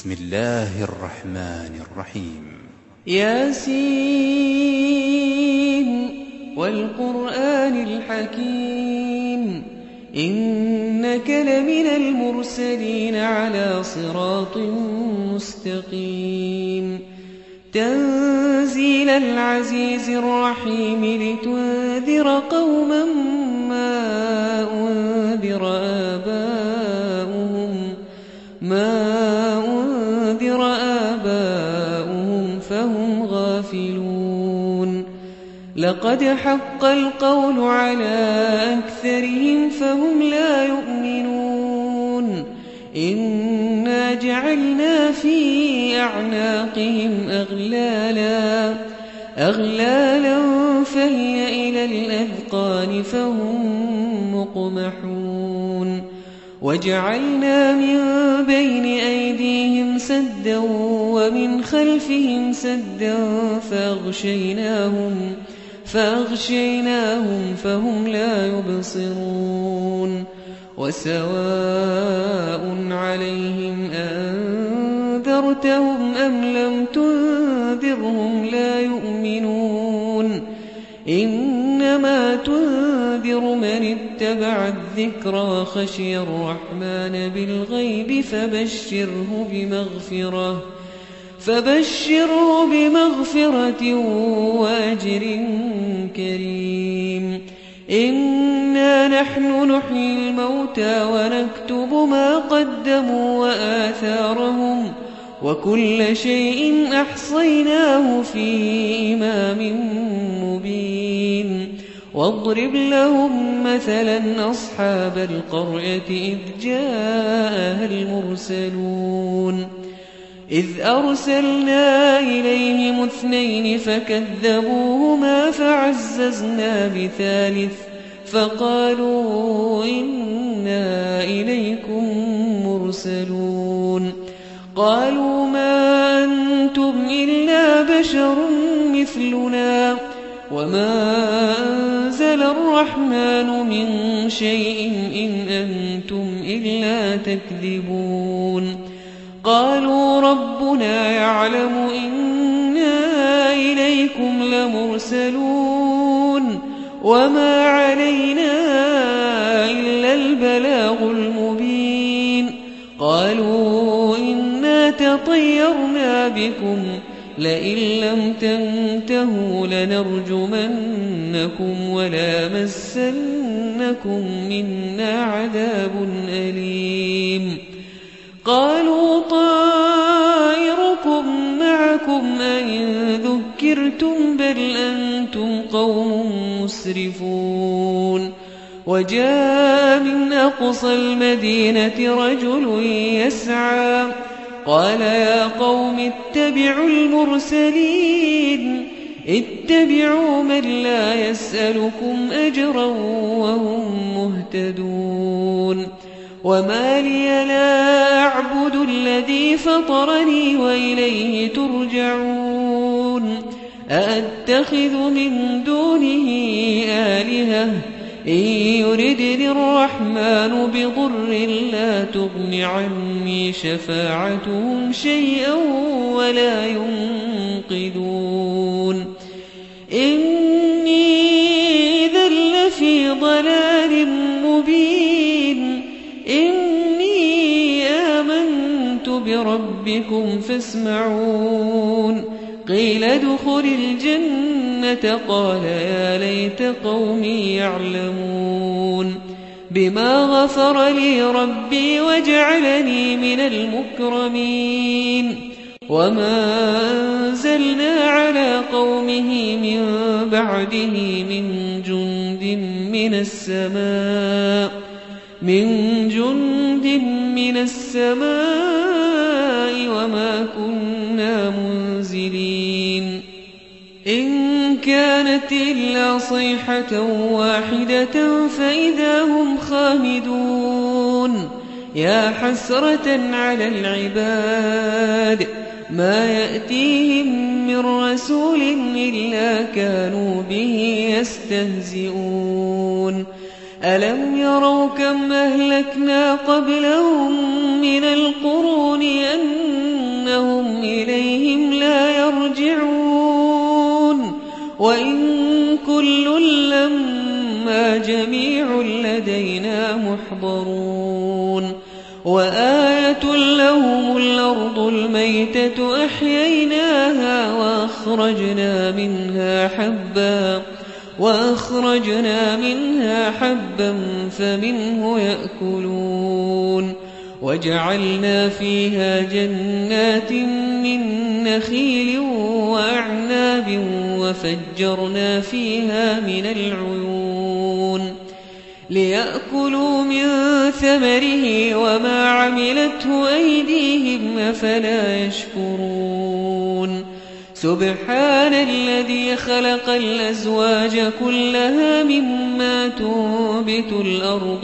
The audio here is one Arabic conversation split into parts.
بسم الله الرحمن الرحيم ياسين والقرآن الحكيم إنك لمن المرسلين على صراط مستقيم تنزيل العزيز الرحيم لتنذر قوما ما أنذر آباؤهم فهم غافلون لقد حق القول على أكثرهم فهم لا يؤمنون إنا جعلنا في أعناقهم أغلالا فهي إلى الأذقان فهم مقمحون وجعلنا من بين أيديهم سدا ومن خلفهم سدا فأغشيناهم فهم لا يبصرون وسواء عليهم أنذرتهم أم لم تنذرهم لا يؤمنون إنما تنذر من اتبع الذكر وخشي الرحمن بالغيب فبشره بمغفرة وأجر كريم إنا نحن نحيي الموتى ونكتب ما قدموا وآثارهم وكل شيء أحصيناه في إمام مبين واضرب لهم مثلا أصحاب القرية إذ جاءها المرسلون إذ أرسلنا إليهم 2 فكذبوهما فعززنا بثالث فقالوا إنا إليكم مرسلون قالوا ما أنتم إلا بشر مثلنا وما أنزل الرحمن من شيء إن أنتم إلا تكذبون قالوا ربنا يعلم إنا إليكم لمرسلون وما علينا إلا البلاغ المبين قالوا إنا تطيرنا بكم لئن لم تنتهوا لنرجمنكم وليمسنكم منا عذاب أليم قالوا طائركم معكم أئن ذكرتم بل أنتم قوم مسرفون وجاء من أقصى المدينة رجل يسعى قال يا قوم اتبعوا المرسلين اتبعوا من لا يسألكم أجرا وهم مهتدون وما لي لا أعبد الذي فطرني وإليه ترجعون أأتخذ من دونه آلهة إن يردني الرحمن بضر لا تغن عني شفاعتهم شيئا ولا ينقذون إني إذا لفي ضلال مبين إني آمنت بربكم فاسمعون قيل ادخل الجنة قال يا ليت قومي يعلمون بما غفر لي ربي وجعلني من المكرمين وما أنزلنا على قومه من بعده من جند من السماء وما كنا منزلين إن كانت إلا صيحة واحدة فإذا هم خامدون يا حسرة على العباد ما يأتيهم من رسول إلا كانوا به يستهزئون ألم يروا كم أهلكنا قبلهم من القرون أن محضرون وآية لهم الأرض الميتة أحييناها وأخرجنا منها حبا فمنه يأكلون وجعلنا فيها جنات من نخيل وأعناب وفجرنا فيها من العيون ليأكلوا من ثمره وما عملته أيديهم أفلا يشكرون سبحان الذي خلق الأزواج كلها مما تنبت الأرض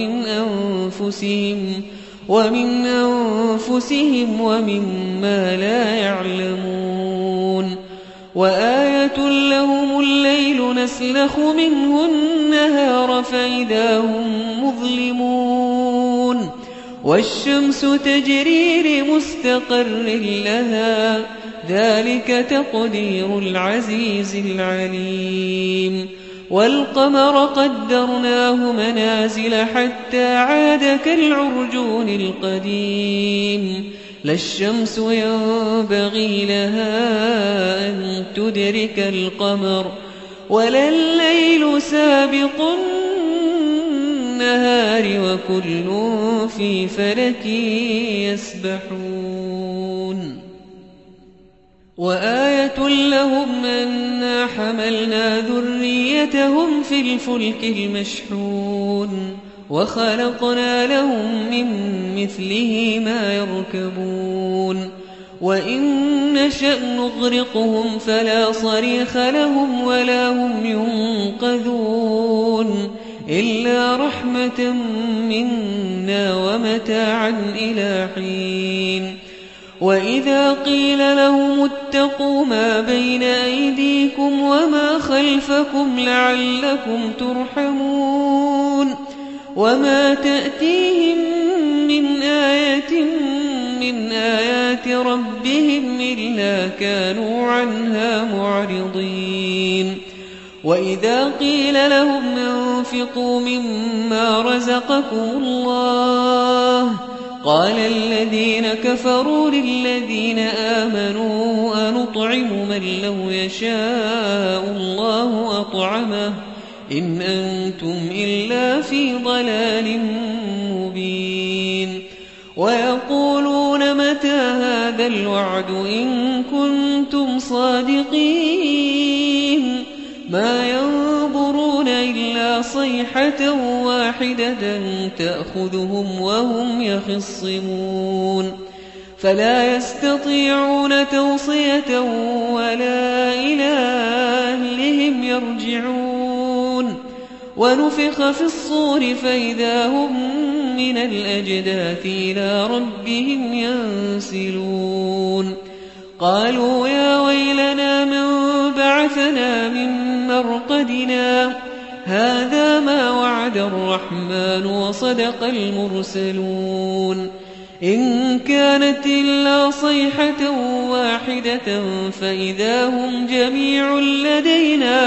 ومن أنفسهم ومما لا يعلمون وآية لهم الليل نسلخ منه النهار فإذا هم مظلمون والشمس تجري لمستقر لها ذلك تقدير العزيز العليم والقمر قدرناه منازل حتى عاد كالعرجون القديم لا الشمس ينبغي لها أن تدرك القمر ولا الليل سابق النهار وكل في فلك يسبحون وآية لهم أنا حملنا ذريتهم في الفلك المشحون وخلقنا لهم من مثله ما يركبون وإن نشأ نغرقهم فلا صريخ لهم ولا هم ينقذون إلا رحمة منا ومتاعا إلى حين وإذا قيل لهم اتقوا ما بين أيديكم وما خلفكم لعلكم ترحمون وما تأتيهم من آية من آيات ربهم إلا كانوا عنها معرضين وإذا قيل لهم انفقوا مما رزقكم الله قال الذين كفروا للذين آمنوا أنطعم من لو يشاء الله أطعمه إن أنتم إلا في ضلال مبين ويقولون متى هذا الوعد إن كنتم صادقين ما ينظرون إلا صيحة واحدة تأخذهم وهم يخصمون فلا يستطيعون توصية ولا إلى أهلهم يرجعون ونفخ في الصور فإذا هم من الأجداث إلى ربهم ينسلون قالوا يا ويلنا من بعثنا من مرقدنا هذا ما وعد الرحمن وصدق المرسلون إن كانت إلا صيحة واحدة فإذا هم جميع لدينا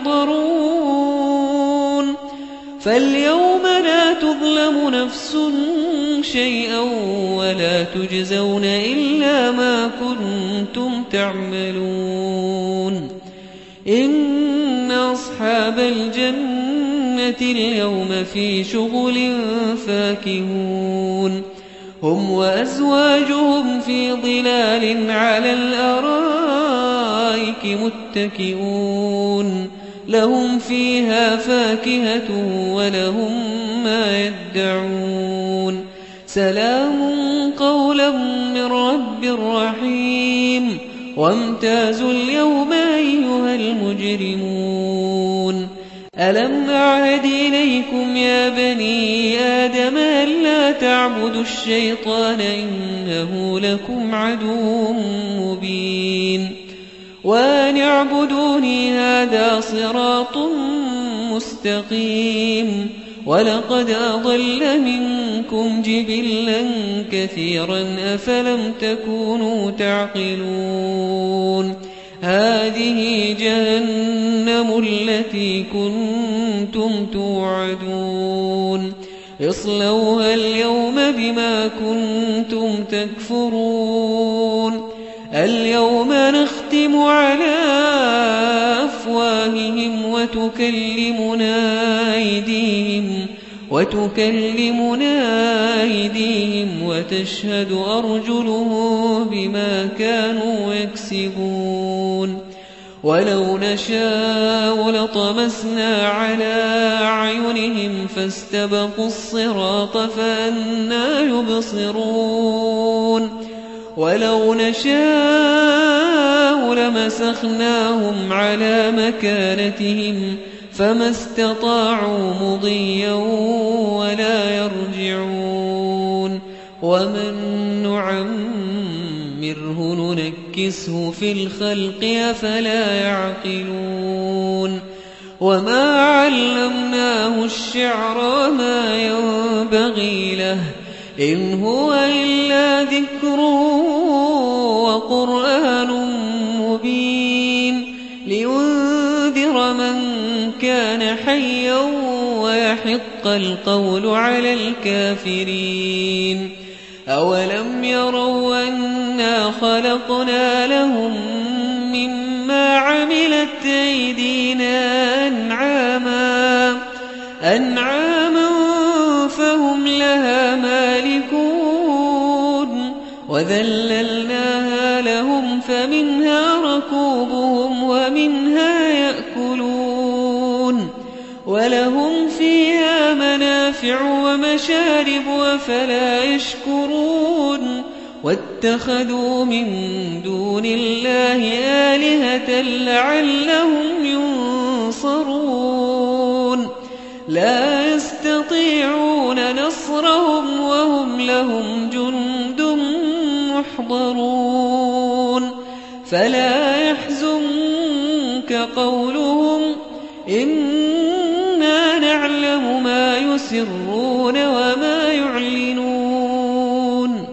محضرون فاليوم لا تظلم نفس شيئا ولا تجزون إلا ما كنتم تعملون إن أصحاب الجنة اليوم في شغل فاكهون هم وأزواجهم في ظلال على الأرائك متكئون لهم فيها فاكهة ولهم ما يدعون سلام قولا من رب رحيم وامتازوا اليوم أيها المجرمون ألم أعهد إليكم يا بني آدم ألا تعبدوا الشيطان إنه لكم عدو مبين وأن اعبدوني هذا صراط مستقيم ولقد أضل منكم جبلا كثيرا أفلم تكونوا تعقلون هذه جهنم التي كنتم توعدون اصلوها اليوم بما كنتم تكفرون اليوم نختم على أفواههم وتكلمنا أيديهم وتشهد أرجلهم بما كانوا يكسبون ولو نشاء لطمسنا على أعينهم فاستبقوا الصراط فأنى يبصرون ولو نشاء لمسخناهم على مكانتهم فما استطاعوا مضيا ولا يرجعون ومن نعمره ننكسه في الخلق أفلا يعقلون وما علمناه الشعر وما ينبغي له إن هو إلا ذكر وقرآن مبين لينذر من كان حيا ويحق القول على الكافرين أولم يروا أنا خلقنا لهم مما عملت أيدينا أنعاما فهم لها مالكون وذللناها لهم فمنها ركوبهم ومنها يأكلون ولهم فيها منافع ومشارب أفلا يشكرون واتخذوا من دون الله آلهة لعلهم ينصرون لا يستطيعون نصرهم وهم لهم جند محضرون فلا يحزنك قولهم إنا نعلم ما يسرون وما يعلنون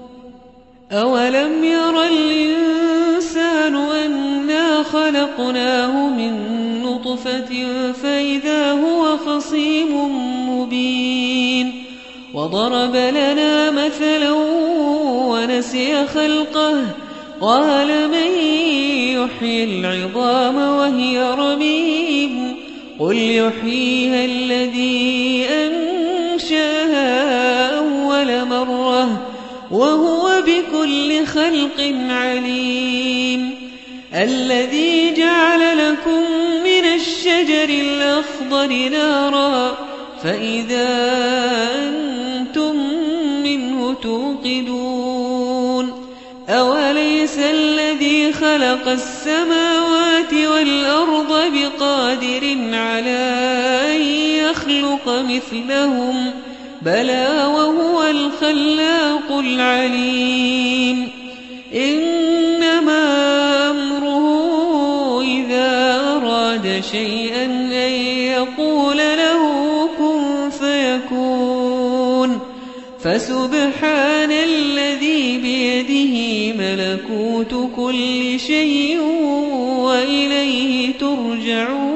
أولم ير الإنسان أنا خلقناه من نطفة فإذا هو خصيم مبين وضرب لنا مثلا ونسي خلقه قال من يحيي العظام وهي رميم قل يحييها الذي أنشأها أول مرة وهو بكل خلق عليم الذي جعل لكم من الشجر الأخضر نارا فإذا أنتم منه توقدون أوليس الذي خلق السماوات والأرض بقادر على أن يخلق مثلهم بلى وهو الخلاق العليم إنما أمره إذا أراد شيئا أن يقول له كن فيكون فسبحان الذي بيده ملكوت كل شيء وإليه ترجعون